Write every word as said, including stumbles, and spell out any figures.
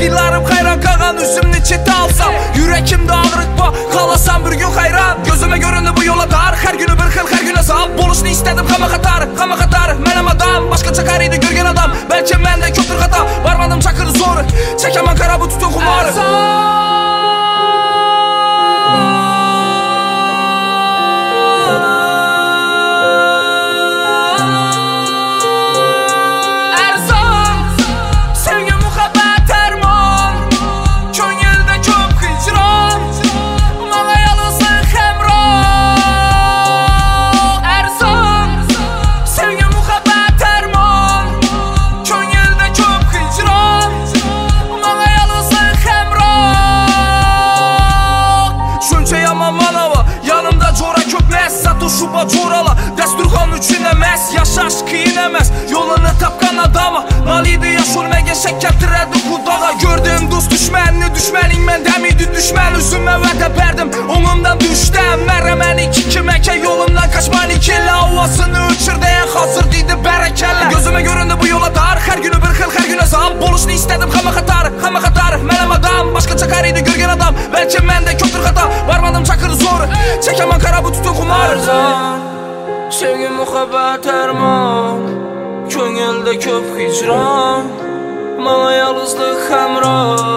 Yıllarım hayran qalan üzümünü çete alsam Yürekimde ağrıq var Qalasam bir gün hayran Gözüme göründü bu yola dar Her günü bir xil her gün azab Boluşunu istedim xama xatar Xama xatar Mənim adam Başka çakar idi görgen adam Belki məndə köpür xata Varmadım çakır zoru Çekemem kara bu tutun kumarı Şuba corala Dəsturxan üçün əməz Yaşaş qiyin əməz Yolunu tapqan adama Maliydi yaş ölməgə şək gətirərdi xudağa Gördüm dost düşmənini düşmənin mən dəmiydi düşmən Üzümə vədə bərdim onundan düşdəm Mərəmən iki kiməkə yolumdan qaçman ikilə Havasını uçur deyən hazır deydi bərəkəllə Gözümə göründü bu yola dar Hər günü bir xil hər gün azab Boluşunu istedim xama xatar Xama xatar mənim adam Başka çakar idi görgen adam Belki məndə köpür xata Varmadım çakır zoru Çəkəmən kara bu tutun kumarı Sevgi muhabbet erman Könülde köp hicran Bana yalnızlık hemrah